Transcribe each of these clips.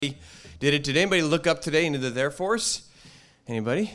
Did it? Did anybody look up today into the therefores? Anybody?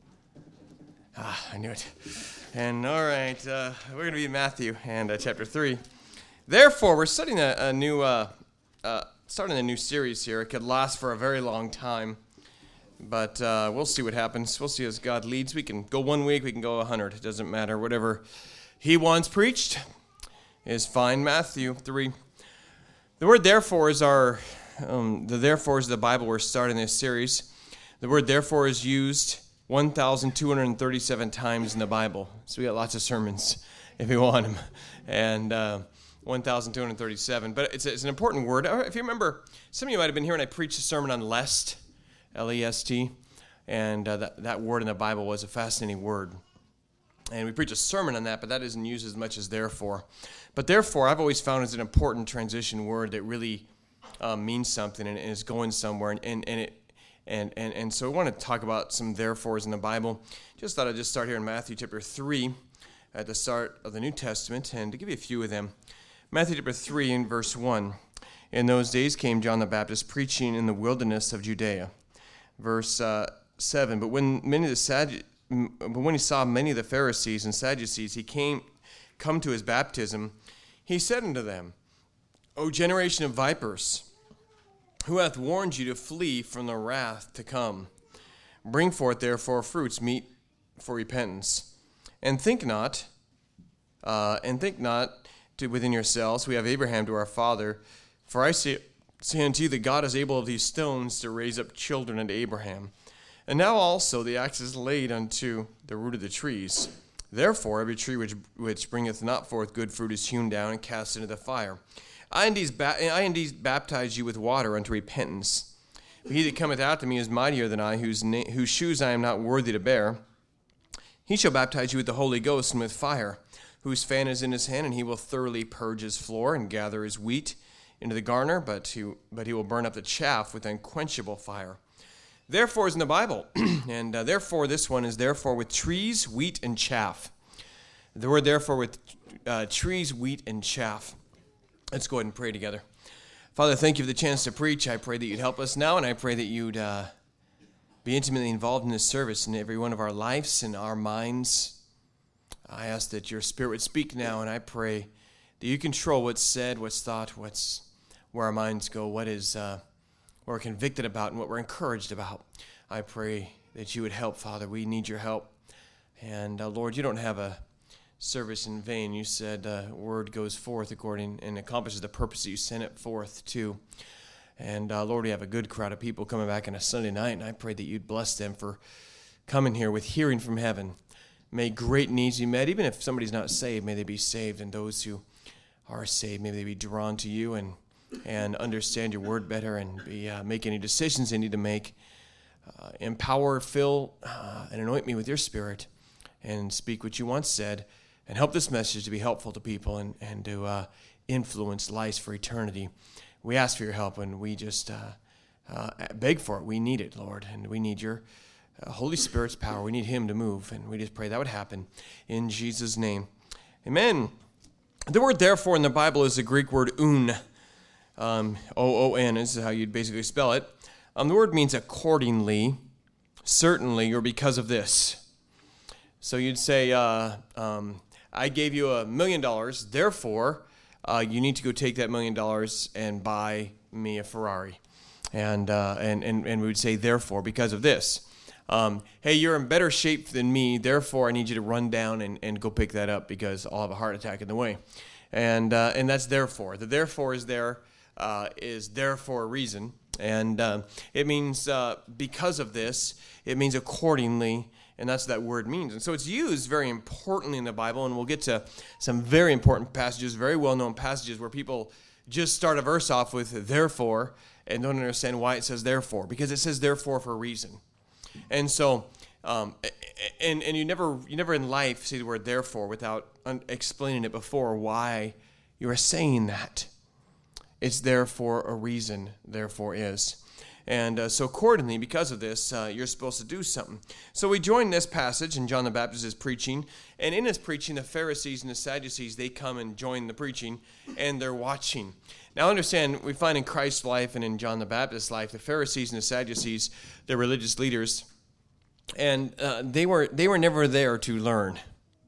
I knew it. And all right, we're going to be in Matthew and chapter 3. Therefore, we're studying starting a new series here. It could last for a very long time, but we'll see what happens. We'll see as God leads. We can go 1 week, we can go 100. It doesn't matter. Whatever He wants preached is fine. Matthew 3. The word therefore is the therefores of the Bible we're starting this series. The word therefore is used 1,237 times in the Bible. So we got lots of sermons if you want them. And 1,237. But it's an important word. If you remember, some of you might have been here when I preached a sermon on lest, L-E-S-T. And that word in the Bible was a fascinating word. And we preached a sermon on that, but that isn't used as much as therefore. But therefore, I've always found is an important transition word that really means something and is going somewhere. And so I want to talk about some therefores in the Bible. Just thought I'd just start here in Matthew chapter 3 at the start of the New Testament and to give you a few of them. Matthew chapter 3 and verse 1. In those days came John the Baptist preaching in the wilderness of Judea. Verse 7. But when he saw many of the Pharisees and Sadducees, come to his baptism, he said unto them, O generation of vipers, who hath warned you to flee from the wrath to come? Bring forth therefore fruits meet for repentance. And think not within yourselves, we have Abraham to our father. For I say unto you that God is able of these stones to raise up children unto Abraham. And now also the axe is laid unto the root of the trees. Therefore every tree which bringeth not forth good fruit is hewn down and cast into the fire. I indeed baptize you with water unto repentance. But he that cometh after me is mightier than I, whose shoes I am not worthy to bear. He shall baptize you with the Holy Ghost and with fire, whose fan is in his hand, and he will thoroughly purge his floor and gather his wheat into the garner, but he will burn up the chaff with unquenchable fire. Therefore is in the Bible, and therefore this one is therefore with trees, wheat, and chaff. The word therefore with trees, wheat, and chaff. Let's go ahead and pray together. Father, thank you for the chance to preach. I pray that you'd help us now, and I pray that you'd be intimately involved in this service in every one of our lives and our minds. I ask that your Spirit would speak now, and I pray that you control what's said, what's thought, where our minds go, what we're convicted about, and what we're encouraged about. I pray that you would help, Father. We need your help. And Lord, you don't have a service in vain. You said word goes forth according and accomplishes the purpose that you sent it forth to. And Lord, we have a good crowd of people coming back on a Sunday night, and I pray that you'd bless them for coming here with hearing from heaven. May great needs be met. Even if somebody's not saved, may they be saved, and those who are saved, may they be drawn to you and understand your word better and make any decisions they need to make. Empower, fill, and anoint me with your Spirit and speak what you once said. And help this message to be helpful to people and to influence lives for eternity. We ask for your help, and we just beg for it. We need it, Lord, and we need your Holy Spirit's power. We need him to move, and we just pray that would happen in Jesus' name. Amen. The word therefore in the Bible is the Greek word oun. O-O-N. This is how you'd basically spell it. The word means accordingly, certainly, or because of this. So you'd say, I gave you $1 million, therefore, you need to go take that $1 million and buy me a Ferrari. And we would say, therefore, because of this. Hey, you're in better shape than me, therefore, I need you to run down and go pick that up because I'll have a heart attack in the way. And that's therefore. The therefore is there for a reason. And it means because of this, it means accordingly. And that's what that word means. And so it's used very importantly in the Bible, and we'll get to some very important passages, very well-known passages where people just start a verse off with therefore and don't understand why it says therefore, because it says therefore for a reason. And so, and you never in life say the word therefore without explaining it before why you are saying that. It's there for a reason, therefore is. And so accordingly, because of this, you're supposed to do something. So we join this passage, and John the Baptist is preaching. And in his preaching, the Pharisees and the Sadducees, they come and join the preaching, and they're watching. Now understand, we find in Christ's life and in John the Baptist's life, the Pharisees and the Sadducees, they're religious leaders, and they were never there to learn.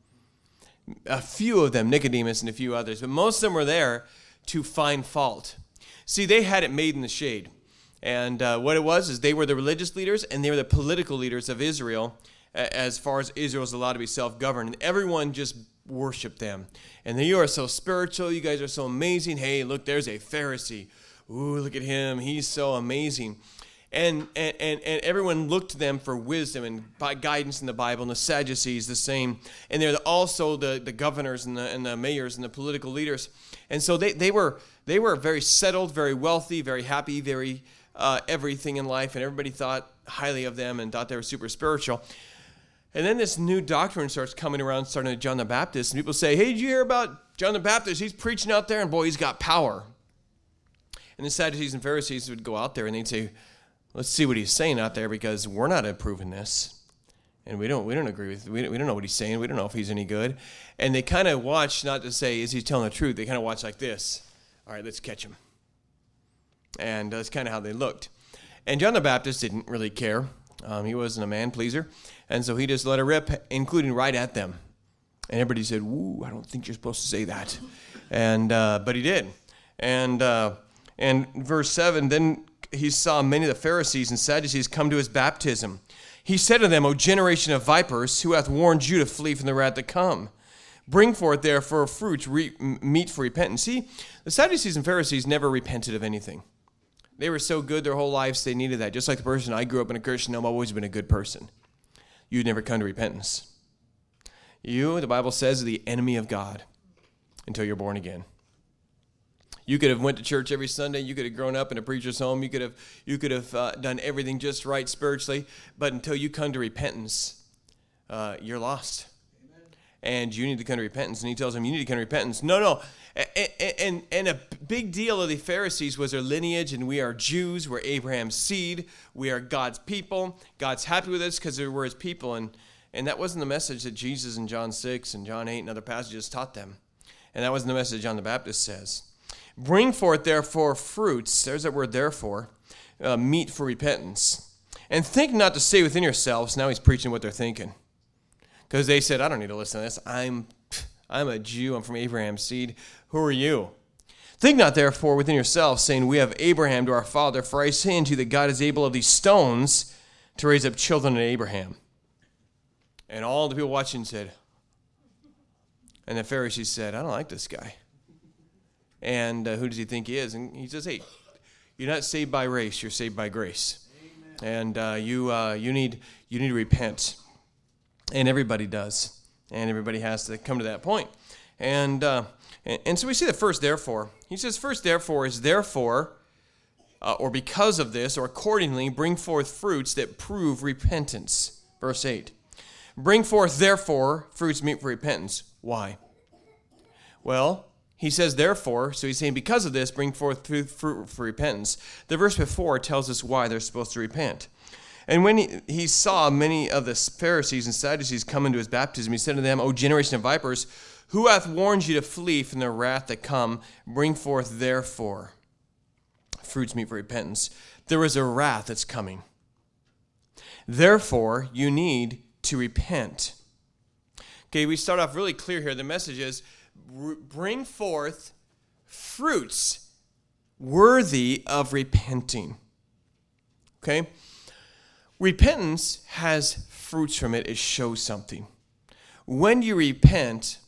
A few of them, Nicodemus and a few others, but most of them were there to find fault. See, they had it made in the shade. And what it was is they were the religious leaders and they were the political leaders of Israel as far as Israel is allowed to be self-governed. And everyone just worshiped them. And you are so spiritual. You guys are so amazing. Hey, look, there's a Pharisee. Ooh, look at him. He's so amazing. And everyone looked to them for wisdom and guidance in the Bible, and the Sadducees the same. And they're also the governors and the mayors and the political leaders. And so they were very settled, very wealthy, very happy, very everything in life, and everybody thought highly of them and thought they were super spiritual. And then this new doctrine starts coming around, starting with John the Baptist, and people say, hey, did you hear about John the Baptist? He's preaching out there, and boy, he's got power. And the Sadducees and Pharisees would go out there, and they'd say, let's see what he's saying out there, because we're not approving this. And we don't agree with, we don't know what he's saying. We don't know if he's any good. And they kind of watch, not to say, is he telling the truth? They kind of watch like this. All right, let's catch him. And that's kind of how they looked. And John the Baptist didn't really care. He wasn't a man pleaser. And so he just let it rip, including right at them. And everybody said, "Woo, I don't think you're supposed to say that." And but he did. And verse 7, then he saw many of the Pharisees and Sadducees come to his baptism. He said to them, O generation of vipers, who hath warned you to flee from the wrath to come? Bring forth therefore fruits meet for repentance. See, the Sadducees and Pharisees never repented of anything. They were so good their whole lives, they needed that. Just like the person, I grew up in a Christian home, I've always been a good person. You'd never come to repentance. You, the Bible says, are the enemy of God until you're born again. You could have went to church every Sunday. You could have grown up in a preacher's home. You could have done everything just right spiritually. But until you come to repentance, you're lost. Amen. And you need to come to repentance. And he tells them, you need to come to repentance. No. And a big deal of the Pharisees was their lineage, and we are Jews, we're Abraham's seed, we are God's people. God's happy with us because we're his people, and that wasn't the message that Jesus in John 6 and John 8 and other passages taught them. And that wasn't the message John the Baptist says. Bring forth therefore fruits, there's that word therefore, meet for repentance. And think not to say within yourselves, now he's preaching what they're thinking. Because they said, I don't need to listen to this, I'm a Jew, I'm from Abraham's seed. Who are you? Think not therefore within yourselves, saying, we have Abraham to our father, for I say unto you that God is able of these stones to raise up children to Abraham. And all the people watching said, and the Pharisees said, I don't like this guy. And who does he think he is? And he says, hey, you're not saved by race, you're saved by grace. Amen. And you need to repent. And everybody does. And everybody has to come to that point. And so we see the first therefore. He says first therefore is therefore, or because of this, or accordingly, bring forth fruits that prove repentance. Verse 8. Bring forth therefore fruits meet for repentance. Why? Well, he says therefore, so he's saying because of this, bring forth fruit for repentance. The verse before tells us why they're supposed to repent. And when he saw many of the Pharisees and Sadducees come into his baptism, he said to them, O generation of vipers, who hath warned you to flee from the wrath that come? Bring forth therefore fruits meet for repentance. There is a wrath that's coming. Therefore, you need to repent. Okay, we start off really clear here. The message is, bring forth fruits worthy of repenting. Okay? Repentance has fruits from it. It shows something. When you repent,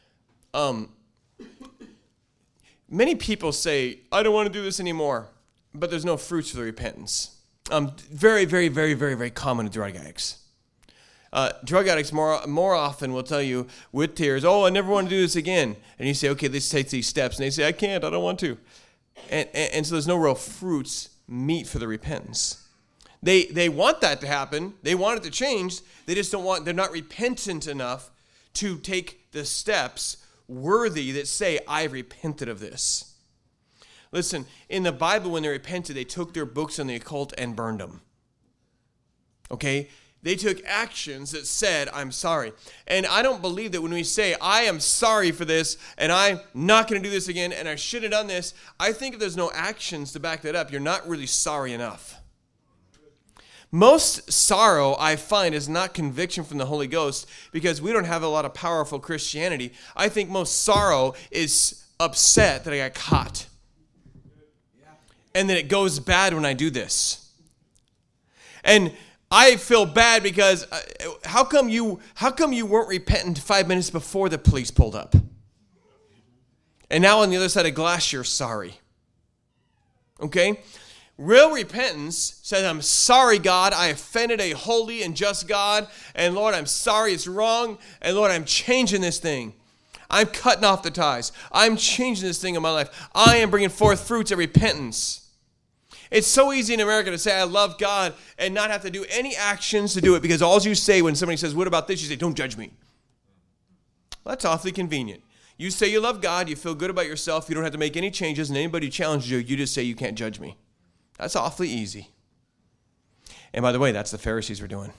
many people say, I don't want to do this anymore, but there's no fruits for the repentance. Very, very, very, very, very common to drug addicts. Drug addicts more often will tell you with tears, oh, I never want to do this again. And you say, okay, let's take these steps. And they say, I can't, I don't want to. And so there's no real fruits meet for the repentance. They want that to happen. They want it to change. They just they're not repentant enough to take the steps worthy that say, I've repented of this. Listen, in the Bible, when they repented, they took their books on the occult and burned them. Okay? They took actions that said, I'm sorry. And I don't believe that when we say, I am sorry for this, and I'm not going to do this again, and I should have done this, I think if there's no actions to back that up, you're not really sorry enough. Most sorrow, I find, is not conviction from the Holy Ghost, because we don't have a lot of powerful Christianity. I think most sorrow is upset that I got caught. And that it goes bad when I do this. And I feel bad because how come you weren't repentant 5 minutes before the police pulled up? And now on the other side of glass, you're sorry. Okay? Real repentance says, I'm sorry, God. I offended a holy and just God. And Lord, I'm sorry it's wrong. And Lord, I'm changing this thing. I'm cutting off the ties. I'm changing this thing in my life. I am bringing forth fruits of repentance. It's so easy in America to say, I love God, and not have to do any actions to do it, because all you say when somebody says, what about this? You say, don't judge me. Well, that's awfully convenient. You say you love God, you feel good about yourself, you don't have to make any changes, and anybody who challenges you, you just say you can't judge me. That's awfully easy. And by the way, that's the Pharisees were doing.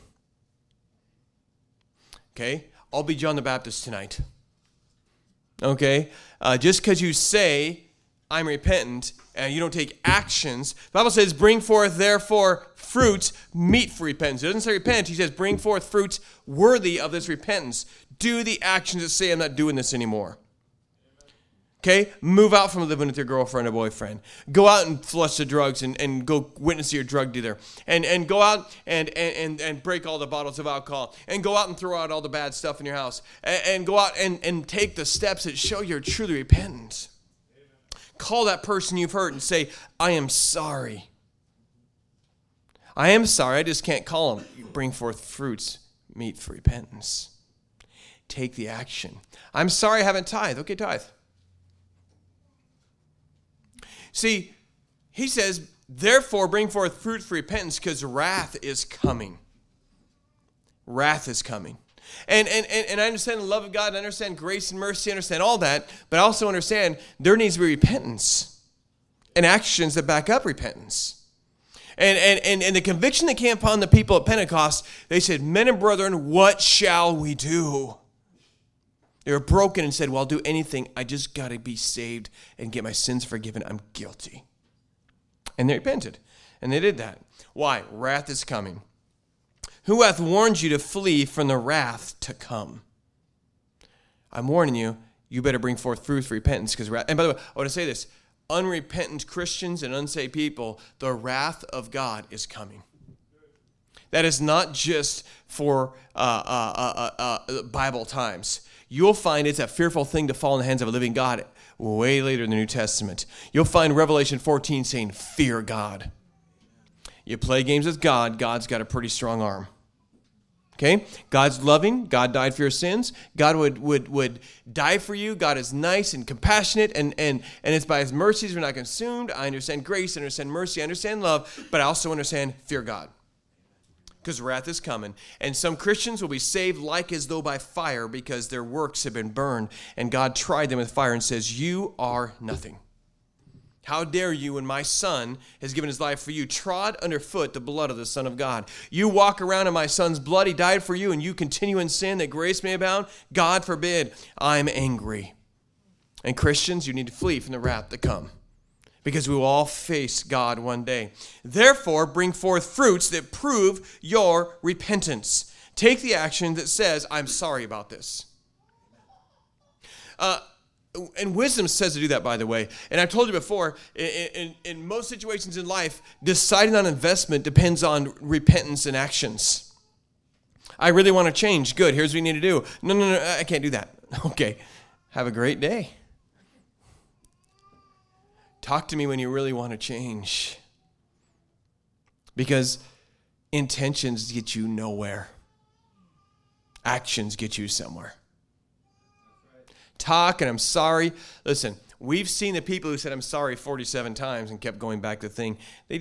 Okay? I'll be John the Baptist tonight. Okay? Just because you say, I'm repentant, and you don't take actions. The Bible says, bring forth, therefore, fruits meet for repentance. It doesn't say repent. He says, bring forth fruits worthy of this repentance. Do the actions that say, I'm not doing this anymore. Okay? Move out from living with your girlfriend or boyfriend. Go out and flush the drugs and go witness to your drug dealer. And go out and break all the bottles of alcohol. And go out and throw out all the bad stuff in your house. And go out and take the steps that show you're truly repentant. Call that person you've hurt and say, I am sorry. I am sorry. I just can't call them. You bring forth fruits, meet for repentance. Take the action. I'm sorry I haven't tithed. Okay, tithe. See, he says, therefore bring forth fruit for repentance, because wrath is coming. Wrath is coming. And I understand the love of God, I understand grace and mercy, I understand all that, but I also understand there needs to be repentance and actions that back up repentance. And the conviction that came upon the people at Pentecost, they said, men and brethren, what shall we do? They were broken and said, well, I'll do anything. I just got to be saved and get my sins forgiven. I'm guilty. And they repented. And they did that. Why? Wrath is coming. Who hath warned you to flee from the wrath to come? I'm warning you, you better bring forth fruit for repentance. Because wrath, and by the way, I want to say this. Unrepentant Christians and unsaved people, the wrath of God is coming. That is not just for Bible times. You'll find it's a fearful thing to fall in the hands of a living God way later in the New Testament. You'll find Revelation 14 saying, fear God. You play games with God, God's got a pretty strong arm. Okay? God's loving. God died for your sins. God would die for you. God is nice and compassionate, and it's by his mercies we're not consumed. I understand grace, I understand mercy, I understand love, but I also understand fear God. Because wrath is coming. And some Christians will be saved like as though by fire because their works have been burned, and God tried them with fire and says, you are nothing. How dare you, when my son has given his life for you, trod underfoot the blood of the Son of God? You walk around in my son's blood. He died for you, and you continue in sin that grace may abound? God forbid. I'm angry. And Christians, you need to flee from the wrath to come, because we will all face God one day. Therefore, bring forth fruits that prove your repentance. Take the action that says, I'm sorry about this. And wisdom says to do that, by the way. And I've told you before, in most situations in life, deciding on investment depends on repentance and actions. I really want to change. Good, here's what you need to do. No, I can't do that. Okay, have a great day. Talk to me when you really want to change. Because intentions get you nowhere. Actions get you somewhere. Talk and I'm sorry. Listen, we've seen the people who said I'm sorry 47 times and kept going back to the thing.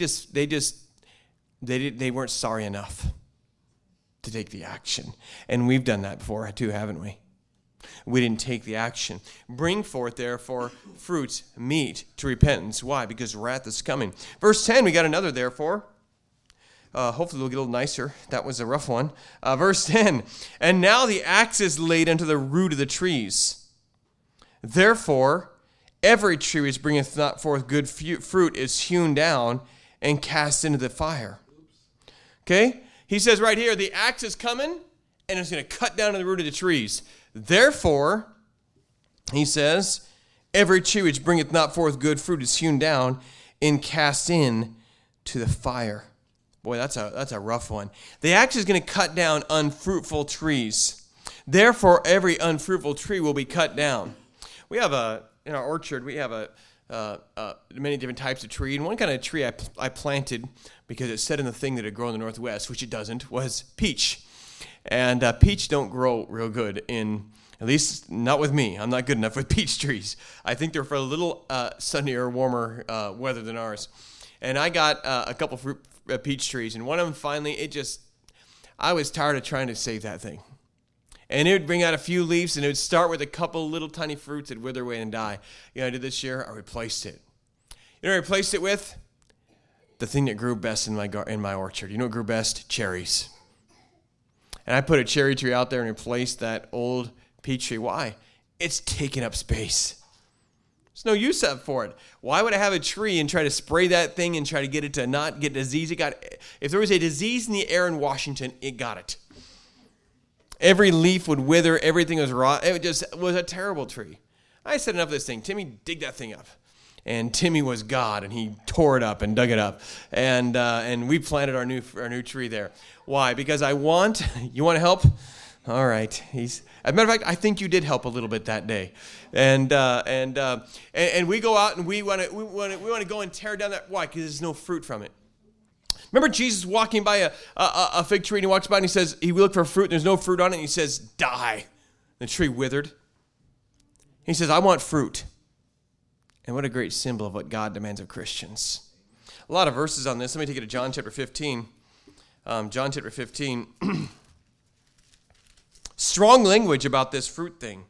They weren't sorry enough to take the action. And we've done that before too, haven't we? We didn't take the action. Bring forth, therefore, fruits meet to repentance. Why? Because wrath is coming. Verse 10, we got another therefore. Hopefully we'll get a little nicer. That was a rough one. Verse 10, and now the axe is laid unto the root of the trees. Therefore, every tree which bringeth not forth good fruit is hewn down and cast into the fire. Okay? He says right here, the axe is coming, and it's going to cut down to the root of the trees. Therefore, he says, every tree which bringeth not forth good fruit is hewn down and cast in to the fire. Boy, that's a rough one. The axe is going to cut down unfruitful trees. Therefore, every unfruitful tree will be cut down. We have in our orchard, we have many different types of tree. And one kind of tree I planted, because it said in the thing that it grow in the Northwest, which it doesn't, was peach. And peach don't grow real good at least not with me. I'm not good enough with peach trees. I think they're for a little sunnier, warmer weather than ours. And I got a couple peach trees, and one of them finally, I was tired of trying to save that thing. And it would bring out a few leaves, and it would start with a couple little tiny fruits that wither away and die. You know what I did this year? I replaced it. You know what I replaced it with? The thing that grew best in my orchard. You know what grew best? Cherries. And I put a cherry tree out there and replaced that old peach tree. Why? It's taking up space. There's no use for it. Why would I have a tree and try to spray that thing and try to get it to not get disease? If there was a disease in the air in Washington, it got it. Every leaf would wither. Everything was raw. It just was a terrible tree. I said enough of this thing. Timmy, dig that thing up. And Timmy was God, and he tore it up and dug it up. And we planted our new tree there. Why? Because you want to help? All right. As a matter of fact, I think you did help a little bit that day. And we go out and we want to go and tear down that. Why? Because there's no fruit from it. Remember Jesus walking by a fig tree, and he walks by and he says, he looked for fruit, and there's no fruit on it, and he says, die. The tree withered. He says, I want fruit. And what a great symbol of what God demands of Christians. A lot of verses on this. Let me take it to John chapter 15. John chapter 15. Strong language about this fruit thing.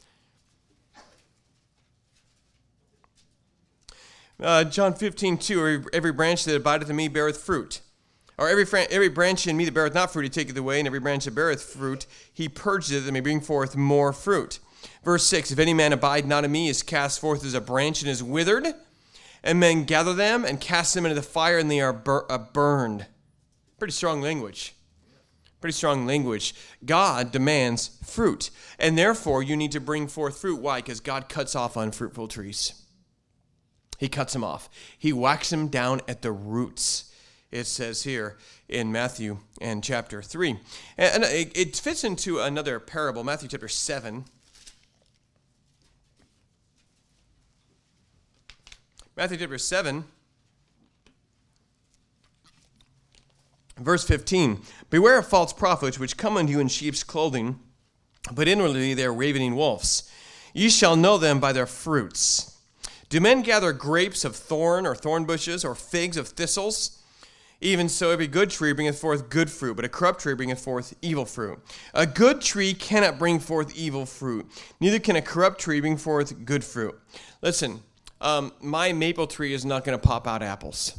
John 15:2. Every branch that abideth in me beareth fruit. Or every branch in me that beareth not fruit, he taketh away, and every branch that beareth fruit, he purgeth it, that may bring forth more fruit. Verse 6, if any man abide not in me, is cast forth as a branch and is withered, and men gather them and cast them into the fire, and they are burned. Pretty strong language. Pretty strong language. God demands fruit, and therefore you need to bring forth fruit. Why? Because God cuts off unfruitful trees. He cuts them off. He whacks them down at the roots. It says here in Matthew and chapter 3. And it fits into another parable, Matthew chapter 7. Matthew chapter 7, verse 15. Beware of false prophets, which come unto you in sheep's clothing, but inwardly they are ravening wolves. Ye shall know them by their fruits. Do men gather grapes of thorn or thorn bushes, or figs of thistles? Even so, every good tree bringeth forth good fruit, but a corrupt tree bringeth forth evil fruit. A good tree cannot bring forth evil fruit, neither can a corrupt tree bring forth good fruit. Listen, my maple tree is not going to pop out apples.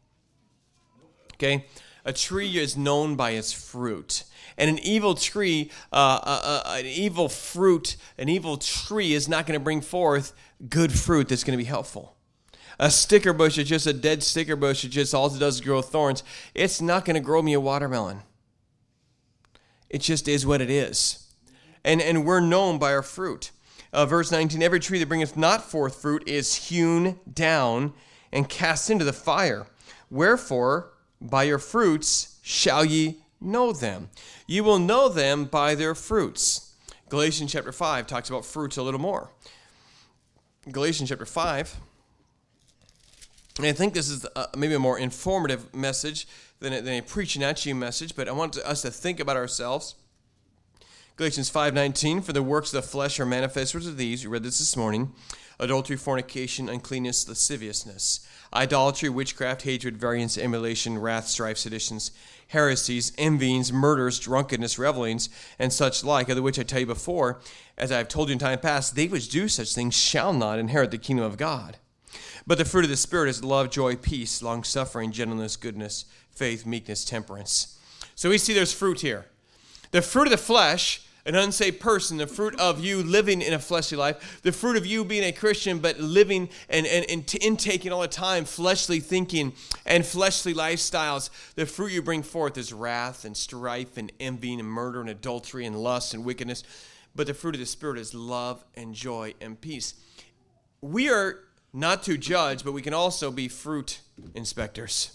Okay? A tree is known by its fruit. And an evil tree, an evil tree is not going to bring forth good fruit that's going to be helpful. A sticker bush is just a dead sticker bush. It just all it does is grow thorns. It's not going to grow me a watermelon. It just is what it is. And we're known by our fruit. Verse 19, every tree that bringeth not forth fruit is hewn down and cast into the fire. Wherefore, by your fruits shall ye know them. You will know them by their fruits. Galatians chapter 5 talks about fruits a little more. Galatians chapter 5, and I think this is maybe a more informative message than a preaching at you message, but I want us to think about ourselves. Galatians 5:19, for the works of the flesh are manifest, which are these, we read this morning, adultery, fornication, uncleanness, lasciviousness, idolatry, witchcraft, hatred, variance, emulation, wrath, strife, seditions, heresies, envyings, murders, drunkenness, revelings, and such like, of the which I tell you before, as I have told you in time past, they which do such things shall not inherit the kingdom of God. But the fruit of the Spirit is love, joy, peace, long-suffering, gentleness, goodness, faith, meekness, temperance. So we see there's fruit here. The fruit of the flesh, an unsaved person, the fruit of you living in a fleshly life, the fruit of you being a Christian but living and intaking all the time fleshly thinking and fleshly lifestyles, the fruit you bring forth is wrath and strife and envy and murder and adultery and lust and wickedness. But the fruit of the Spirit is love and joy and peace. We are not to judge, but we can also be fruit inspectors.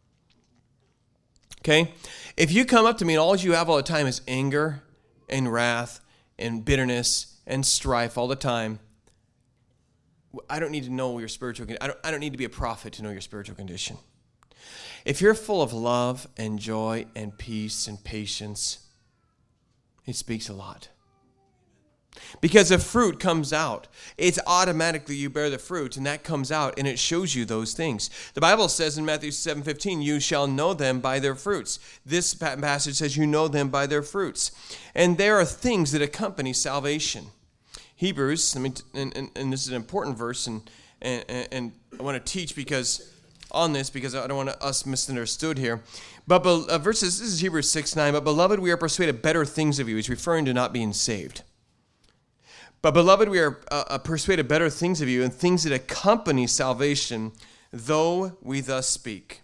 Okay? If you come up to me and all you have all the time is anger and wrath and bitterness and strife all the time, I don't need to know your spiritual condition. I don't need to be a prophet to know your spiritual condition. If you're full of love and joy and peace and patience, it speaks a lot. Because the fruit comes out. It's automatically you bear the fruit, and that comes out, and it shows you those things. The Bible says in Matthew 7:15, you shall know them by their fruits. This passage says you know them by their fruits. And there are things that accompany salvation. Hebrews, and this is an important verse, and I want to teach on this because I don't want us misunderstood here. But this is Hebrews 6:9, but beloved, we are persuaded better things of you. He's referring to not being saved. But beloved, we are persuaded better things of you and things that accompany salvation, though we thus speak.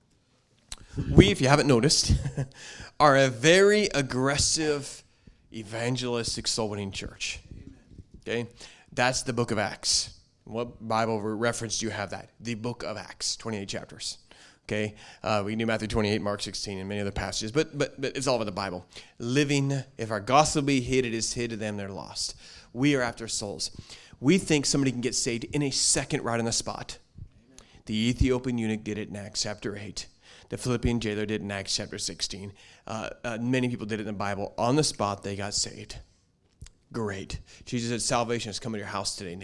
We, if you haven't noticed, are a very aggressive, evangelistic, soul-winning church. Okay? That's the book of Acts. What Bible reference do you have that? The book of Acts, 28 chapters. Okay? We knew Matthew 28, Mark 16, and many other passages, but it's all about the Bible. Living, if our gospel be hid, it is hid to them that are lost. We are after souls. We think somebody can get saved in a second right on the spot. The Ethiopian eunuch did it in Acts chapter 8. The Philippian jailer did it in Acts chapter 16. Many people did it in the Bible. On the spot, they got saved. Great. Jesus said, salvation has come to your house today,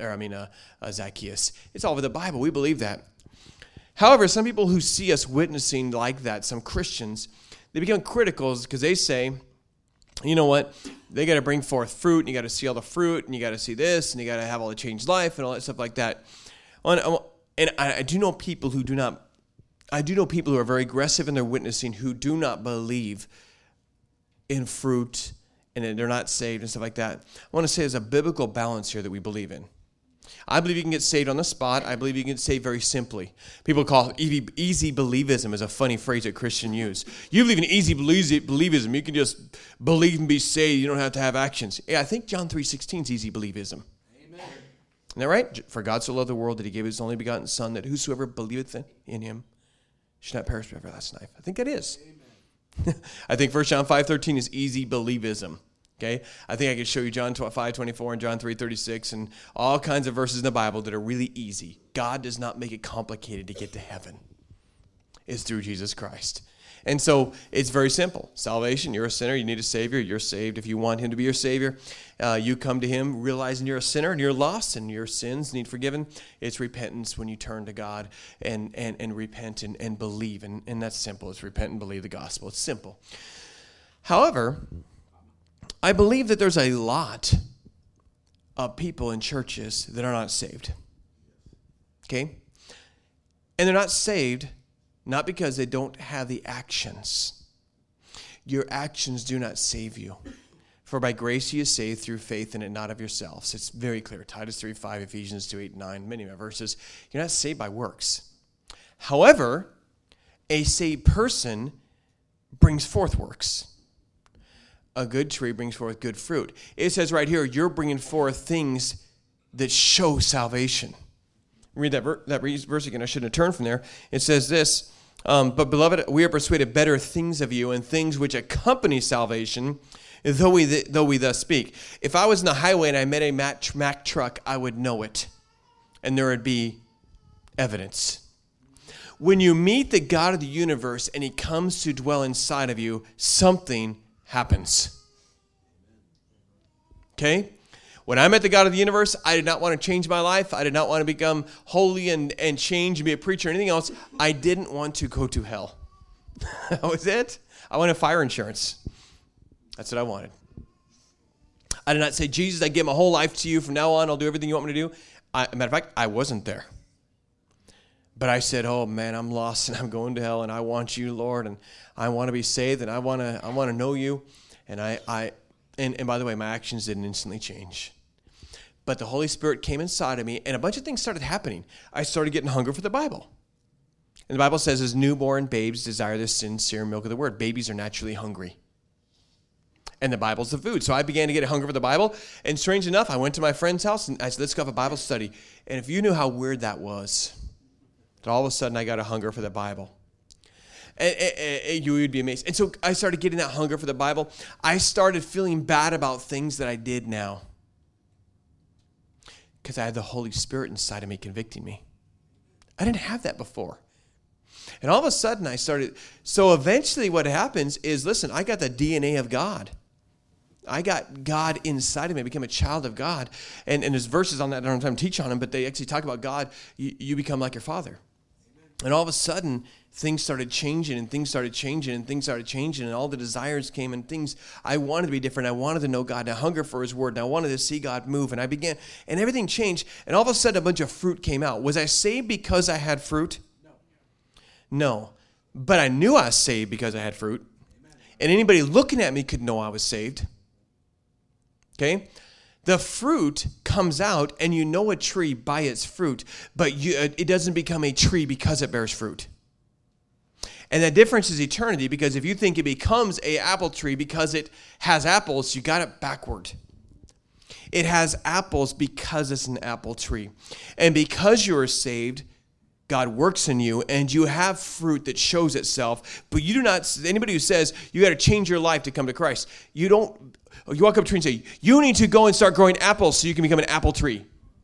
Zacchaeus. It's all over the Bible. We believe that. However, some people who see us witnessing like that, some Christians, they become critical because they say, you know what? They got to bring forth fruit, and you got to see all the fruit, and you got to see this, and you got to have all the changed life, and all that stuff like that. And I do know people who do not. I do know people who are very aggressive in their witnessing who do not believe in fruit, and they're not saved and stuff like that. I want to say there's a biblical balance here that we believe in. I believe you can get saved on the spot. I believe you can get saved very simply. People call easy believism is a funny phrase that Christians use. You believe in easy believism. You can just believe and be saved. You don't have to have actions. Yeah, I think John 3:16 is easy believism. Amen. Isn't that right? For God so loved the world that he gave his only begotten Son, that whosoever believeth in him should not perish but have everlasting life. I think that is. Amen. I think 1 John 5:13 is easy believism. Okay, I think I could show you John 5:24 and John 3:36 and all kinds of verses in the Bible that are really easy. God does not make it complicated to get to heaven. It's through Jesus Christ. And so it's very simple. Salvation, you're a sinner, you need a Savior, you're saved. If you want him to be your Savior, you come to him realizing you're a sinner and you're lost and your sins need forgiven. It's repentance when you turn to God and repent and believe. And that's simple. It's repent and believe the gospel. It's simple. However, I believe that there's a lot of people in churches that are not saved. Okay? And they're not saved not because they don't have the actions. Your actions do not save you. For by grace you are saved through faith in it, not of yourselves. It's very clear. Titus 3:5, Ephesians 2:8-9, many of my verses. You're not saved by works. However, a saved person brings forth works. A good tree brings forth good fruit. It says right here, you're bringing forth things that show salvation. Read that verse again. I shouldn't have turned from there. It says this, but beloved, we are persuaded better things of you and things which accompany salvation, though we thus speak. If I was in the highway and I met a Mack truck, I would know it. And there would be evidence. When you meet the God of the universe and he comes to dwell inside of you, something happens. Okay? When I met the God of the universe, I did not want to change my life. I did not want to become holy and change and be a preacher or anything else. I didn't want to go to hell. That was it. I wanted fire insurance. That's what I wanted. I did not say, Jesus, I give my whole life to you. From now on, I'll do everything you want me to do. Matter of fact, I wasn't there. But I said, oh, man, I'm lost and I'm going to hell and I want you, Lord, and I want to be saved and I want to know you. And and by the way, my actions didn't instantly change. But the Holy Spirit came inside of me and a bunch of things started happening. I started getting hunger for the Bible. And the Bible says, as newborn babes desire the sincere milk of the word. Babies are naturally hungry. And the Bible's the food. So I began to get a hunger for the Bible. And strange enough, I went to my friend's house and I said, let's go have a Bible study. And if you knew how weird that was, that all of a sudden I got a hunger for the Bible. And you would be amazed. And so I started getting that hunger for the Bible. I started feeling bad about things that I did now. Because I had the Holy Spirit inside of me convicting me. I didn't have that before. And all of a sudden I started, so eventually what happens is, listen, I got the DNA of God. I got God inside of me. I became a child of God. And there's verses on that. I don't have time to teach on them, but they actually talk about God. You become like your Father. And all of a sudden, things started changing and things started changing and things started changing and all the desires came and things. I wanted to be different. I wanted to know God and I hunger for his word and I wanted to see God move. And I began, and everything changed. And all of a sudden, a bunch of fruit came out. Was I saved because I had fruit? No. But I knew I was saved because I had fruit. And anybody looking at me could know I was saved. Okay? The fruit comes out, and you know a tree by its fruit, but it doesn't become a tree because it bears fruit. And the difference is eternity, because if you think it becomes an apple tree because it has apples, you got it backward. It has apples because it's an apple tree. And because you are saved, God works in you, and you have fruit that shows itself, but you do not, anybody who says you got to change your life to come to Christ, you walk up to a tree and say, you need to go and start growing apples so you can become an apple tree.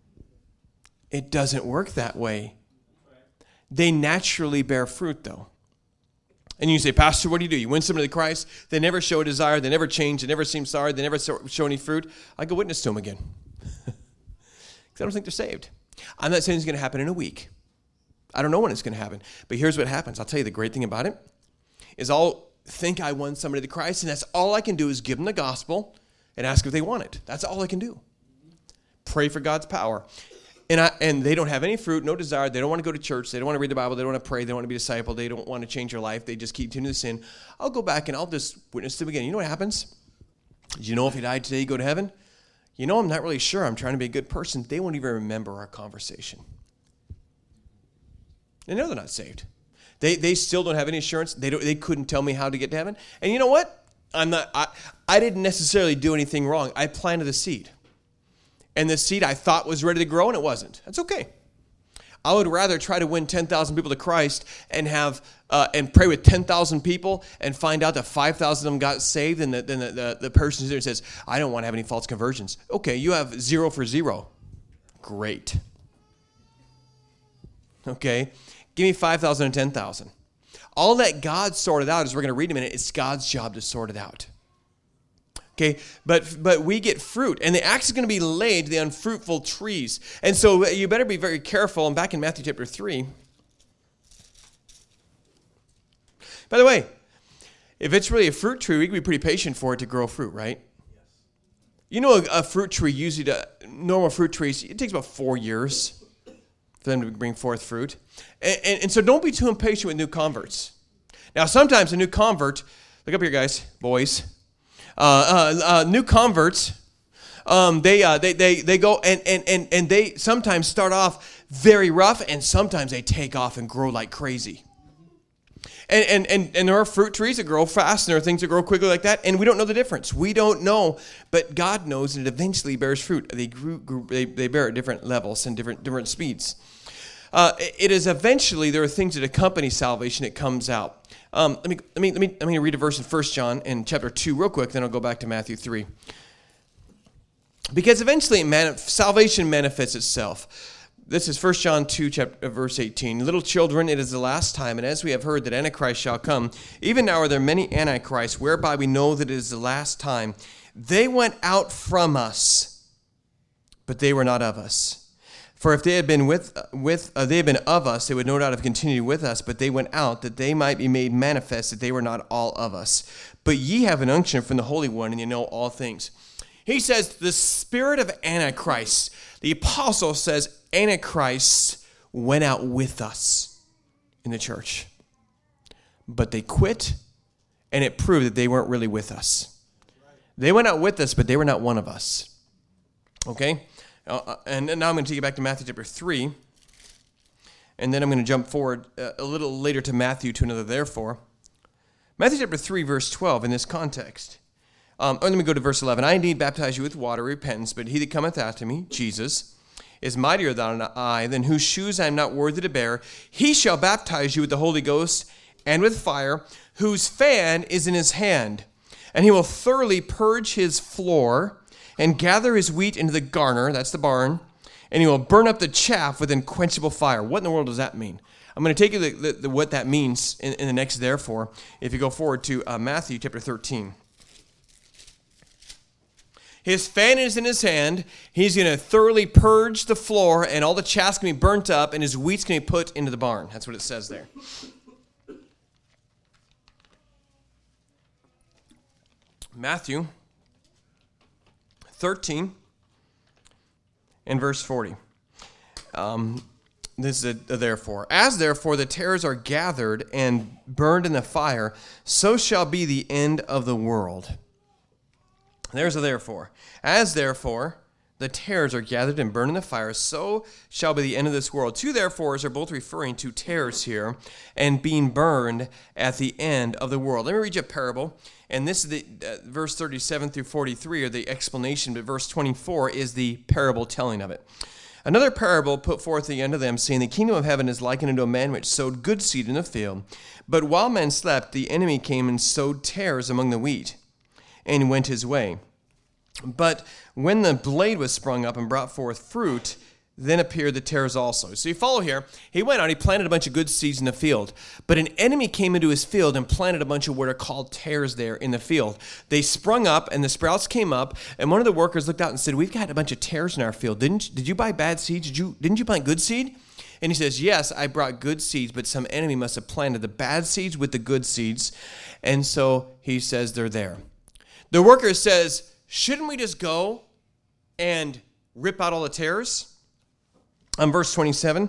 It doesn't work that way. They naturally bear fruit, though. And you say, Pastor, what do? You win somebody to Christ, they never show a desire, they never change, they never seem sorry, they never show any fruit. I go witness to them again. Because I don't think they're saved. I'm not saying it's going to happen in a week. I don't know when it's going to happen. But here's what happens. I'll tell you the great thing about it is I'll think I won somebody to Christ, and that's all I can do is give them the gospel and ask if they want it. That's all I can do. Pray for God's power. And they don't have any fruit, no desire. They don't want to go to church. They don't want to read the Bible. They don't want to pray. They don't want to be discipled. They don't want to change their life. They just keep continuing to sin. I'll go back and I'll just witness to them again. You know what happens? Do you know if you died today, you go to heaven? You know, I'm not really sure. I'm trying to be a good person. They won't even remember our conversation. They know they're not saved. They still don't have any assurance. They couldn't tell me how to get to heaven. And you know what? I didn't necessarily do anything wrong. I planted a seed. And the seed I thought was ready to grow, and it wasn't. That's okay. I would rather try to win 10,000 people to Christ and have and pray with 10,000 people and find out that 5,000 of them got saved than the person who's there and says, I don't want to have any false conversions. Okay, you have 0 for 0. Great. Okay, give me 5,000 and 10,000. All that God sorted out, as we're going to read in a minute, it's God's job to sort it out. Okay, but we get fruit, and the axe is going to be laid to the unfruitful trees. And so you better be very careful. I'm back in Matthew chapter 3. By the way, if it's really a fruit tree, we can be pretty patient for it to grow fruit, right? Yes. You know, a fruit tree, usually normal fruit trees, it takes about 4 years for them to bring forth fruit. And so don't be too impatient with new converts. Now, sometimes a new convert, look up here, guys, boys. New converts, they go and they sometimes start off very rough, and sometimes they take off and grow like crazy. And there are fruit trees that grow fast, and there are things that grow quickly like that, and we don't know the difference. We don't know, but God knows, and it eventually bears fruit. They bear at different levels and different speeds. It is eventually, there are things that accompany salvation. It comes out. Let me read a verse in 1 John in chapter 2 real quick, then I'll go back to Matthew 3. Because eventually salvation manifests itself. This is 1 John 2, verse 18. Little children, it is the last time, and as we have heard that Antichrist shall come, even now are there many Antichrists, whereby we know that it is the last time. They went out from us. but they were not of us. For if they had been they had been of us, they would no doubt have continued with us. But they went out, that they might be made manifest that they were not all of us. But ye have an unction from the Holy One, and you know all things. He says the spirit of Antichrist. The apostle says Antichrist went out with us in the church, but they quit, and it proved that they weren't really with us. They went out with us, but they were not one of us. Okay. And now I'm going to take you back to Matthew chapter 3, and then I'm going to jump forward a little later to Matthew to another therefore. Matthew chapter 3, verse 12, in this context. Let me go to verse 11. I indeed baptize you with water, repentance, but he that cometh after me, Jesus, is mightier than I, than whose shoes I am not worthy to bear. He shall baptize you with the Holy Ghost and with fire, whose fan is in his hand. And he will thoroughly purge his floor, and gather his wheat into the garner, that's the barn, and he will burn up the chaff with unquenchable fire. What in the world does that mean? I'm going to take you what that means in the next therefore, if you go forward to Matthew chapter 13. His fan is in his hand. He's going to thoroughly purge the floor, and all the chaff's going to be burnt up, and his wheat's going to be put into the barn. That's what it says there. Matthew 13 and verse 40. This is a therefore. As therefore the tares are gathered and burned in the fire, so shall be the end of the world. There's a therefore. As therefore the tares are gathered and burned in the fire, so shall be the end of this world. Two therefores are both referring to tares here and being burned at the end of the world. Let me read you a parable. And this is the verse 37 through 43 are the explanation, but verse 24 is the parable telling of it. Another parable put forth the end of them, saying, the kingdom of heaven is likened unto a man which sowed good seed in the field. But while men slept, the enemy came and sowed tares among the wheat, and went his way. But when the blade was sprung up and brought forth fruit, then appeared the tares also. So you follow here. He went out, he planted a bunch of good seeds in the field. But an enemy came into his field and planted a bunch of what are called tares there in the field. They sprung up, and the sprouts came up, and one of the workers looked out and said, we've got a bunch of tares in our field. Did you buy bad seeds? Didn't you plant good seed? And he says, yes, I brought good seeds, but some enemy must have planted the bad seeds with the good seeds. And so he says they're there. The worker says, shouldn't we just go and rip out all the tares? Verse 27,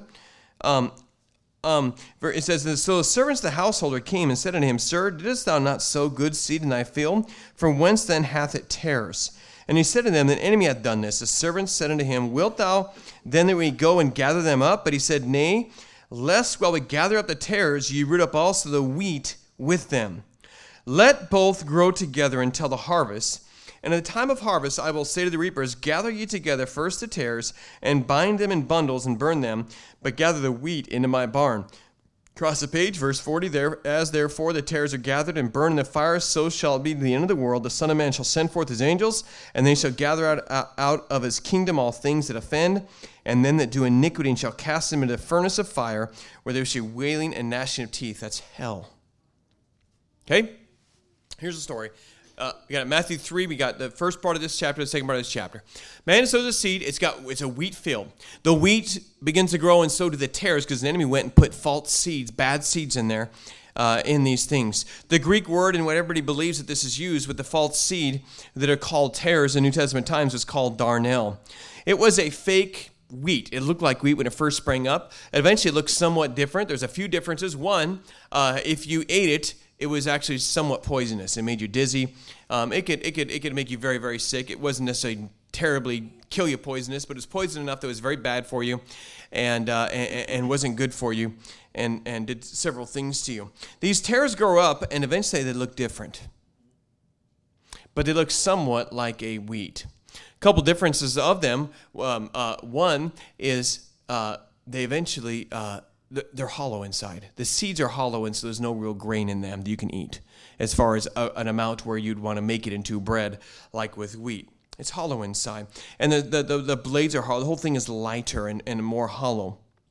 it says, so the servants of the householder came and said unto him, Sir, didst thou not sow good seed in thy field? From whence then hath it tares? And he said to them, the enemy hath done this. The servants said unto him, Wilt thou then that we go and gather them up? But he said, Nay, lest while we gather up the tares, ye root up also the wheat with them. Let both grow together until the harvest. And at the time of harvest, I will say to the reapers, gather ye together first the tares, and bind them in bundles, and burn them, but gather the wheat into my barn. Cross the page, verse 40, as therefore the tares are gathered and burned in the fire, so shall it be to the end of the world. The Son of Man shall send forth his angels, and they shall gather out of his kingdom all things that offend, and them that do iniquity, and shall cast them into the furnace of fire, where there shall be wailing and gnashing of teeth. That's hell. Okay? Here's the story. We got Matthew 3, we got the first part of this chapter, the second part of this chapter. Man sows a seed, it's a wheat field. The wheat begins to grow, and so do the tares, because the enemy went and put false seeds, bad seeds in there, in these things. The Greek word, and what everybody believes that this is used with the false seed that are called tares in New Testament times, was called darnel. It was a fake wheat. It looked like wheat when it first sprang up. Eventually it looked somewhat different. There's a few differences. One, if you ate it, it was actually somewhat poisonous. It made you dizzy. It could make you very, very sick. It wasn't necessarily terribly kill you poisonous, but it was poison enough that it was very bad for you, and wasn't good for you, and did several things to you. These tares grow up, and eventually they look different, but they look somewhat like a wheat. A couple differences of them. One is they eventually. They're hollow inside. The seeds are hollow, and so there's no real grain in them that you can eat as far as an amount where you'd want to make it into bread like with wheat. It's hollow inside. And the blades are hollow. The whole thing is lighter and more hollow.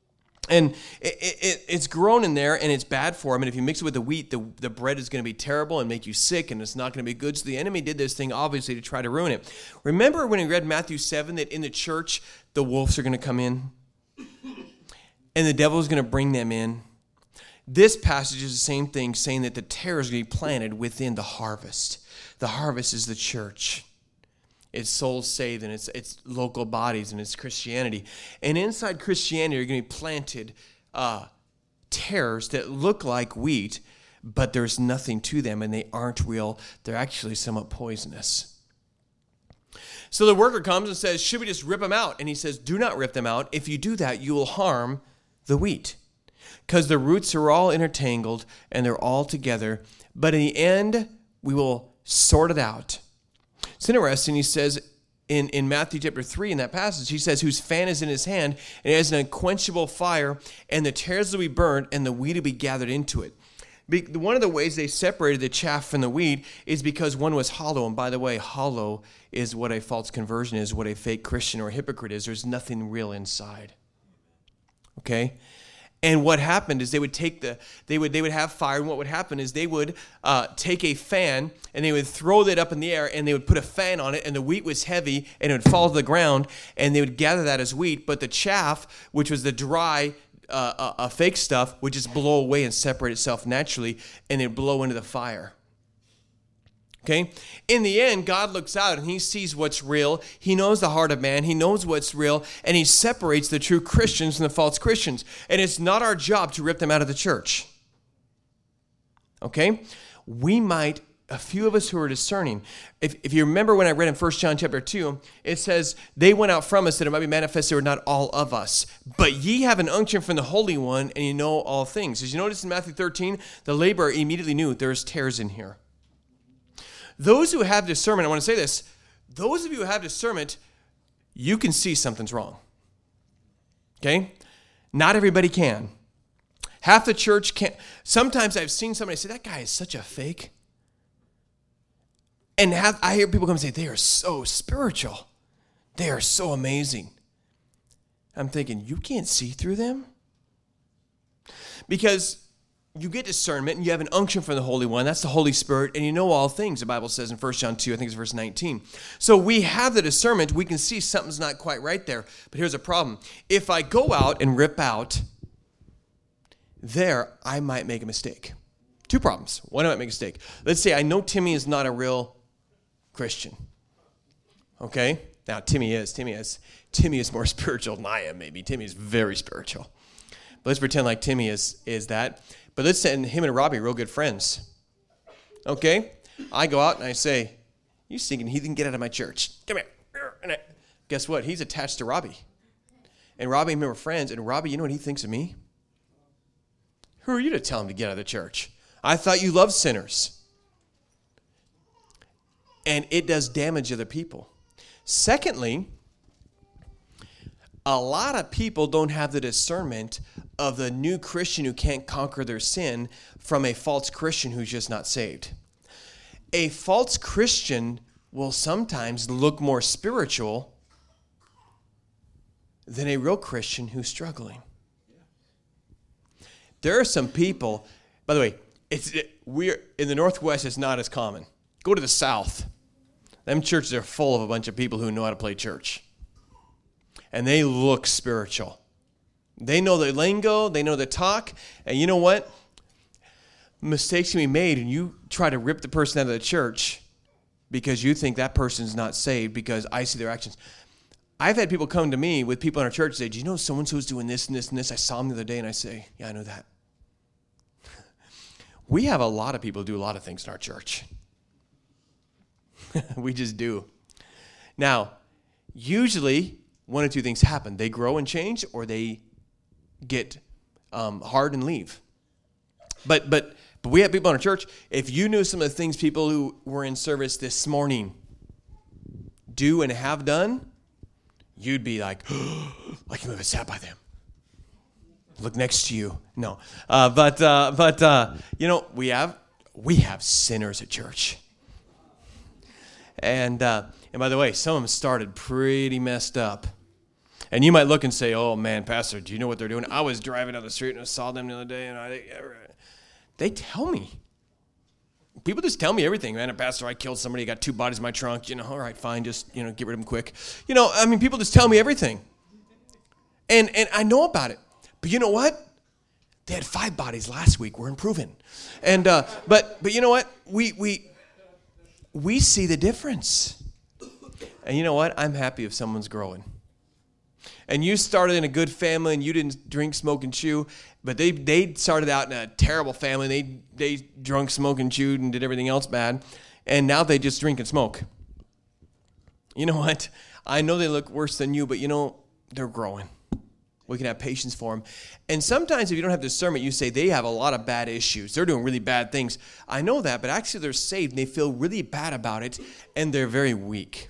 And it's grown in there, and it's bad for them. And if you mix it with the wheat, the bread is going to be terrible and make you sick, and it's not going to be good. So the enemy did this thing, obviously, to try to ruin it. Remember when we read Matthew 7 that in the church, the wolves are going to come in, and the devil is going to bring them in? This passage is the same thing, saying that the tares are going to be planted within the harvest. The harvest is the church. It's souls saved, and it's local bodies, and it's Christianity. And inside Christianity are going to be planted tares that look like wheat, but there's nothing to them, and they aren't real. They're actually somewhat poisonous. So the worker comes and says, should we just rip them out? And he says, do not rip them out. If you do that, you will harm the wheat, because the roots are all intertangled, and they're all together. But in the end, we will sort it out. It's interesting, he says in Matthew chapter 3, in that passage, he says, whose fan is in his hand, and it has an unquenchable fire, and the tares will be burned, and the wheat will be gathered into it. One of the ways they separated the chaff from the wheat is because one was hollow. And by the way, hollow is what a false conversion is, what a fake Christian or hypocrite is. There's nothing real inside. Okay? And what happened is they would have fire, and what would happen is they would take a fan, and they would throw that up in the air, and they would put a fan on it, and the wheat was heavy, and it would fall to the ground, and they would gather that as wheat. But the chaff, which was the dry, fake stuff, would just blow away and separate itself naturally, and it would blow into the fire. Okay? In the end, God looks out and he sees what's real. He knows the heart of man. He knows what's real, and he separates the true Christians from the false Christians. And it's not our job to rip them out of the church. Okay? A few of us who are discerning, if you remember when I read in 1 John chapter 2, it says, they went out from us that it might be manifest they were not all of us. But ye have an unction from the Holy One, and you know all things. As you notice in Matthew 13, the laborer immediately knew there's tares in here. Those who have discernment, I want to say this, those of you who have discernment, you can see something's wrong. Okay? Not everybody can. Half the church can't. Sometimes I've seen somebody say, that guy is such a fake. And I hear people come and say, they are so spiritual. They are so amazing. I'm thinking, you can't see through them? Because you get discernment, and you have an unction from the Holy One. That's the Holy Spirit, and you know all things, the Bible says in 1 John 2, I think it's verse 19. So we have the discernment. We can see something's not quite right there. But here's a problem. If I go out and rip out, there I might make a mistake. Two problems. One, I might make a mistake. Let's say I know Timmy is not a real Christian. Okay? Now, Timmy is more spiritual than I am, maybe. Timmy is very spiritual. But let's pretend like Timmy is that. But let's say him and Robbie are real good friends. Okay? I go out and I say, you stinking heathen, get out of my church. Come here. And guess what? He's attached to Robbie. And Robbie and him are friends. And Robbie, you know what he thinks of me? Who are you to tell him to get out of the church? I thought you loved sinners. And it does damage other people. Secondly, a lot of people don't have the discernment of the new Christian who can't conquer their sin from a false Christian who's just not saved. A false Christian will sometimes look more spiritual than a real Christian who's struggling. There are some people, by the way, we're in the Northwest, it's not as common. Go to the South. Them churches are full of a bunch of people who know how to play church. And they look spiritual. They know the lingo, they know the talk, and you know what? Mistakes can be made, and you try to rip the person out of the church because you think that person's not saved because I see their actions. I've had people come to me with people in our church and say, do you know so-and-so's doing this and this and this? I saw him the other day, and I say, yeah, I know that. We have a lot of people who do a lot of things in our church. We just do. Now, usually, one of two things happen. They grow and change, or they get hard and leave. But we have people in our church. If you knew some of the things people who were in service this morning do and have done, you'd be like, like you have sat by them. Look next to you. No, but you know, we have sinners at church. And by the way, some of them started pretty messed up. And you might look and say, oh, man, Pastor, do you know what they're doing? I was driving down the street and I saw them the other day, and they tell me. People just tell me everything. Man, Pastor, I killed somebody, got 2 bodies in my trunk. All right, fine, just, get rid of them quick. People just tell me everything. And I know about it. But you know what? They had 5 bodies last week. We're improving. And but you know what? We see the difference. And you know what? I'm happy if someone's growing. And you started in a good family and you didn't drink, smoke, and chew, but they started out in a terrible family. They drunk, smoked, and chewed and did everything else bad. And now they just drink and smoke. You know what? I know they look worse than you, but they're growing. We can have patience for them. And sometimes if you don't have discernment, you say they have a lot of bad issues. They're doing really bad things. I know that, but actually they're saved and they feel really bad about it and they're very weak.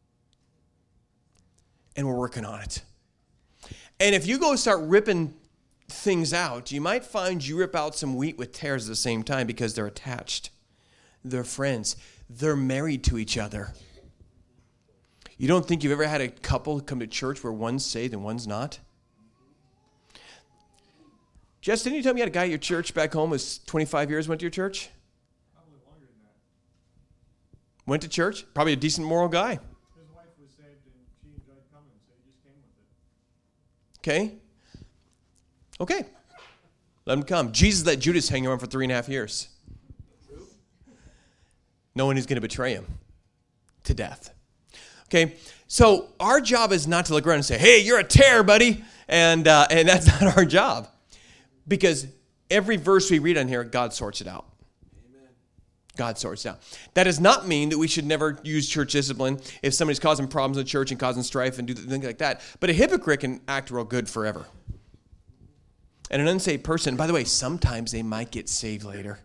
And we're working on it. And if you go start ripping things out, you might find you rip out some wheat with tares at the same time because they're attached. They're friends. They're married to each other. You don't think you've ever had a couple come to church where one's saved and one's not? Jess, didn't you tell me you had a guy at your church back home was 25 years, went to your church? Probably longer than that. Went to church? Probably a decent moral guy. His wife was saved and she enjoyed coming, so he just came with it. Okay. Let him come. Jesus let Judas hang around for 3.5 years. True. Knowing he's going to betray him to death. Okay, so our job is not to look around and say, hey, you're a tear, buddy. And that's not our job. Because every verse we read on here, God sorts it out. Amen. God sorts it out. That does not mean that we should never use church discipline if somebody's causing problems in the church and causing strife and do things like that. But a hypocrite can act real good forever. And an unsaved person, by the way, sometimes they might get saved later.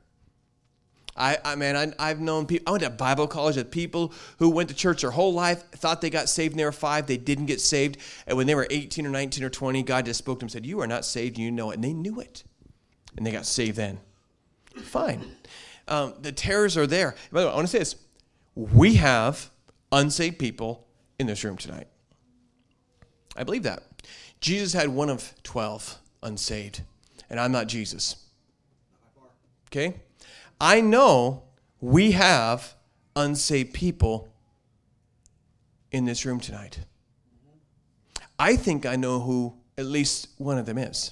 I've known people. I went to Bible college with people who went to church their whole life, thought they got saved when they were 5. They didn't get saved. And when they were 18 or 19 or 20, God just spoke to them and said, you are not saved, and you know it. And they knew it. And they got saved then. Fine. The terrors are there. By the way, I want to say this. We have unsaved people in this room tonight. I believe that. Jesus had one of 12 unsaved. And I'm not Jesus. Okay? I know we have unsaved people in this room tonight. I think I know who at least one of them is.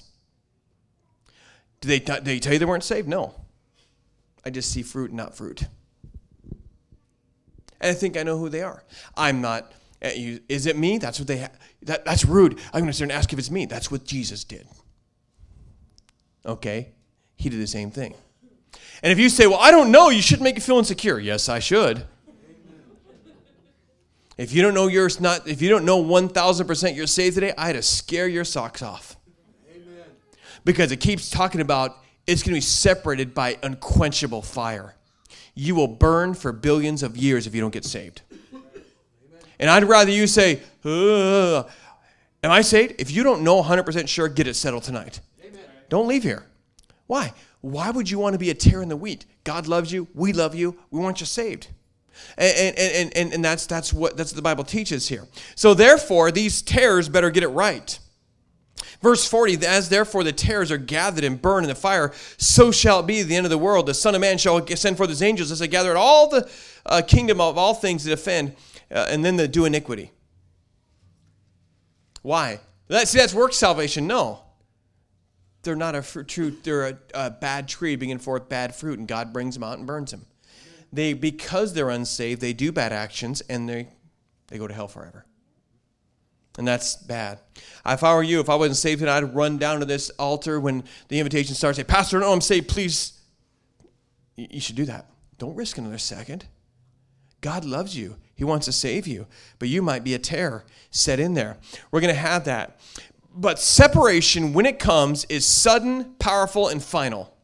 Did they tell you they weren't saved? No. I just see fruit, not fruit. And I think I know who they are. I'm not, is it me? That's what they have. That's rude. I'm going to start and ask if it's me. That's what Jesus did. Okay? He did the same thing. And if you say, well, I don't know, you shouldn't make me feel insecure. Yes, I should. If you don't know 1,000% you're saved today, I had to scare your socks off. Amen. Because it keeps talking about it's going to be separated by unquenchable fire. You will burn for billions of years if you don't get saved. Amen. And I'd rather you say, am I saved? If you don't know 100% sure, get it settled tonight. Amen. Don't leave here. Why? Why would you want to be a tear in the wheat? God loves you. We love you. We want you saved. And that's what the Bible teaches here. So therefore, these tares better get it right. Verse 40, as therefore the tares are gathered and burned in the fire, so shall it be at the end of the world. The Son of Man shall send forth his angels as they gather at all the kingdom of all things to defend, and then to do iniquity. Why? That's work salvation. No. They're not they're a bad tree bringing forth bad fruit, and God brings them out and burns them. Because they're unsaved, they do bad actions, and they go to hell forever. And that's bad. If I were you, if I wasn't saved, I'd run down to this altar when the invitation starts, say, Pastor, no, I'm saved, please. You should do that. Don't risk another second. God loves you. He wants to save you. But you might be a tear set in there. We're going to have that. But separation, when it comes, is sudden, powerful, and final.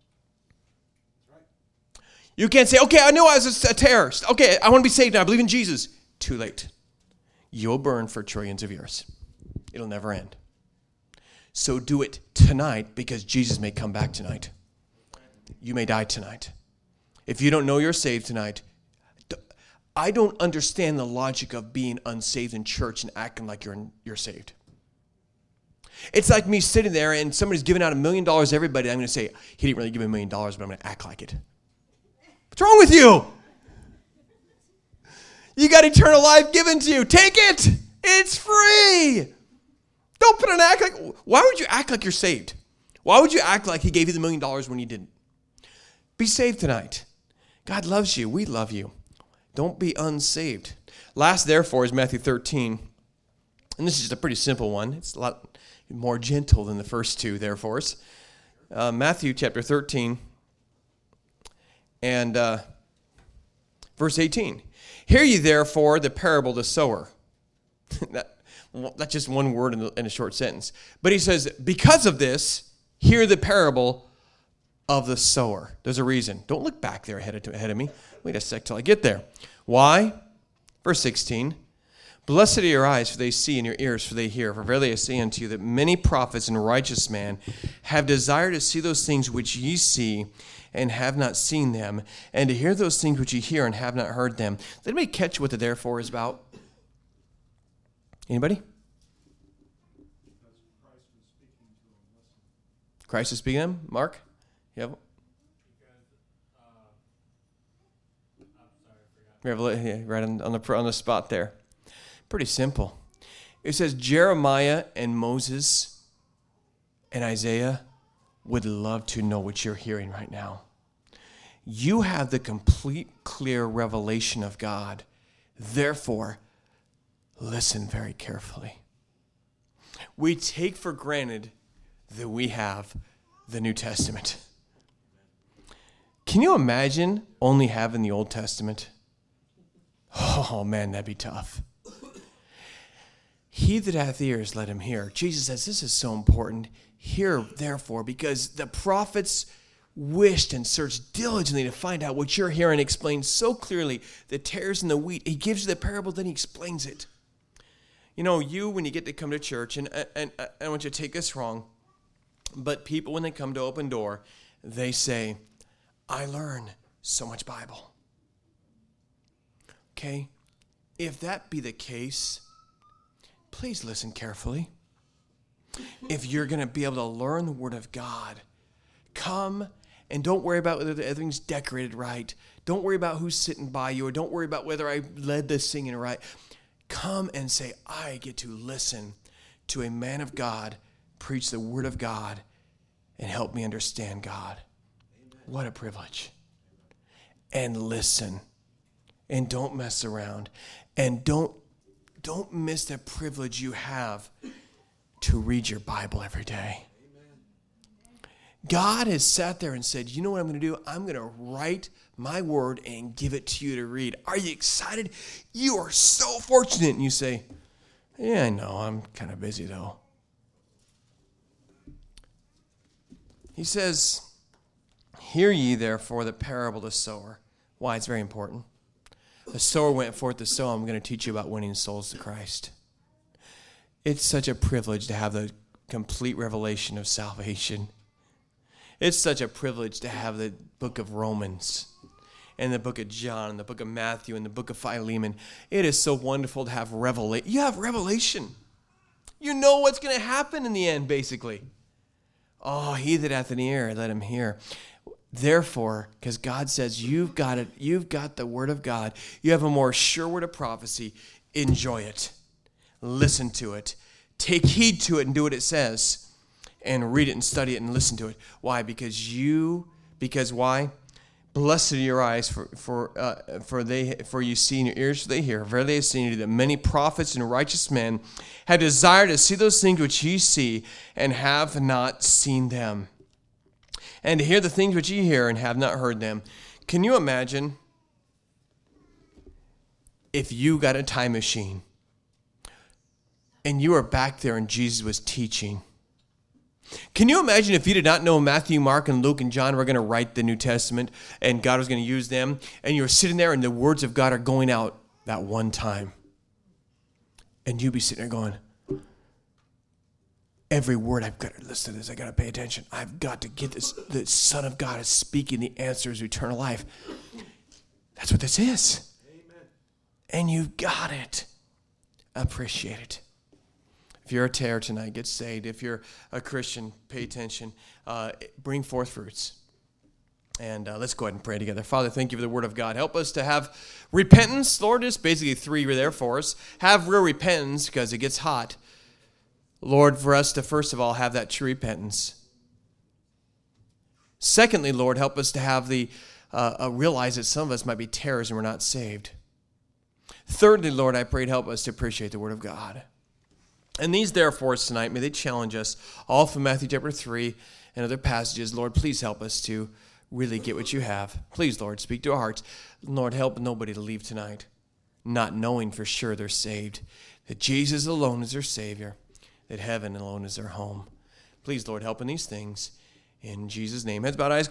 You can't say, okay, I know I was a terrorist. Okay, I want to be saved now. I believe in Jesus. Too late. You'll burn for trillions of years. It'll never end. So do it tonight because Jesus may come back tonight. You may die tonight. If you don't know you're saved tonight, I don't understand the logic of being unsaved in church and acting like you're saved. It's like me sitting there and somebody's giving out $1 million to everybody. I'm going to say, he didn't really give me $1 million, but I'm going to act like it. What's wrong with you? You got eternal life given to you. Take it. It's free. Don't put an act like, why would you act like you're saved? Why would you act like he gave you the $1 million when you didn't? Be saved tonight. God loves you. We love you. Don't be unsaved. Last, therefore, is Matthew 13. And this is just a pretty simple one. It's a lot more gentle than the first two, therefores. Matthew chapter 13 and verse 18. Hear ye therefore the parable of the sower. That's just one word in a short sentence. But he says, because of this, hear the parable of the sower. There's a reason. Don't look back there ahead of me. Wait a sec till I get there. Why? Verse 16. Blessed are your eyes, for they see, and your ears, for they hear. For verily I say unto you that many prophets and righteous men have desired to see those things which ye see, and have not seen them, and to hear those things which ye hear, and have not heard them. Did anybody catch what the therefore is about? Anybody? Christ is speaking to them. Mark? Yep. Revelation, right on the spot there. Pretty simple. It says Jeremiah and Moses and Isaiah would love to know what you're hearing right now. You have the complete, clear revelation of God. Therefore, listen very carefully. We take for granted that we have the New Testament. Can you imagine only having the Old Testament? Oh, man, that'd be tough. He that hath ears, let him hear. Jesus says this is so important. Hear, therefore, because the prophets wished and searched diligently to find out what you're hearing explained so clearly, the tares and the wheat. He gives you the parable, then he explains it. You know, when you get to come to church, and I don't want you to take this wrong, but people, when they come to Open Door, they say, I learn so much Bible. Okay? If that be the case, please listen carefully. If you're going to be able to learn the Word of God, come and don't worry about whether everything's decorated right. Don't worry about who's sitting by you, or don't worry about whether I led the singing right. Come and say, I get to listen to a man of God preach the Word of God and help me understand God. Amen. What a privilege. And listen. And don't mess around. And don't miss the privilege you have to read your Bible every day. Amen. God has sat there and said, you know what I'm going to do? I'm going to write my word and give it to you to read. Are you excited? You are so fortunate. And you say, yeah, I know. I'm kind of busy though. He says, hear ye therefore the parable of the sower. Why? It's very important. The sower went forth to sow. I'm going to teach you about winning souls to Christ. It's such a privilege to have the complete revelation of salvation. It's such a privilege to have the book of Romans and the book of John and the book of Matthew and the book of Philemon. It is so wonderful to have revelation. You have revelation. You know what's going to happen in the end, basically. Oh, he that hath an ear, let him hear. Therefore, because God says you've got it, you've got the word of God, you have a more sure word of prophecy, enjoy it. Listen to it. Take heed to it and do what it says. And read it and study it and listen to it. Why? Because why? Blessed are your eyes, for you see, and your ears for they hear. Verily I say unto you that many prophets and righteous men have desired to see those things which ye see, and have not seen them. And to hear the things which ye hear, and have not heard them. Can you imagine if you got a time machine and you were back there and Jesus was teaching? Can you imagine if you did not know Matthew, Mark, and Luke, and John were going to write the New Testament and God was going to use them, and you were sitting there and the words of God are going out that one time, and you'd be sitting there going, every word I've got to listen to this, I've got to pay attention. I've got to get this. The Son of God is speaking the answers of eternal life. That's what this is. Amen. And you've got it. Appreciate it. If you're a tear tonight, get saved. If you're a Christian, pay attention. Bring forth fruits. And let's go ahead and pray together. Father, thank you for the word of God. Help us to have repentance. Lord, just basically 3 were there for us. Have real repentance because it gets hot. Lord, for us to first of all have that true repentance. Secondly, Lord, help us to have realize that some of us might be tares and we're not saved. Thirdly, Lord, I pray to help us to appreciate the word of God. And these therefore tonight, may they challenge us all from Matthew chapter 3 and other passages. Lord, please help us to really get what you have. Please, Lord, speak to our hearts. Lord, help nobody to leave tonight not knowing for sure they're saved, that Jesus alone is their Savior, that heaven alone is their home. Please, Lord, help in these things. In Jesus' name. Heads bowed, eyes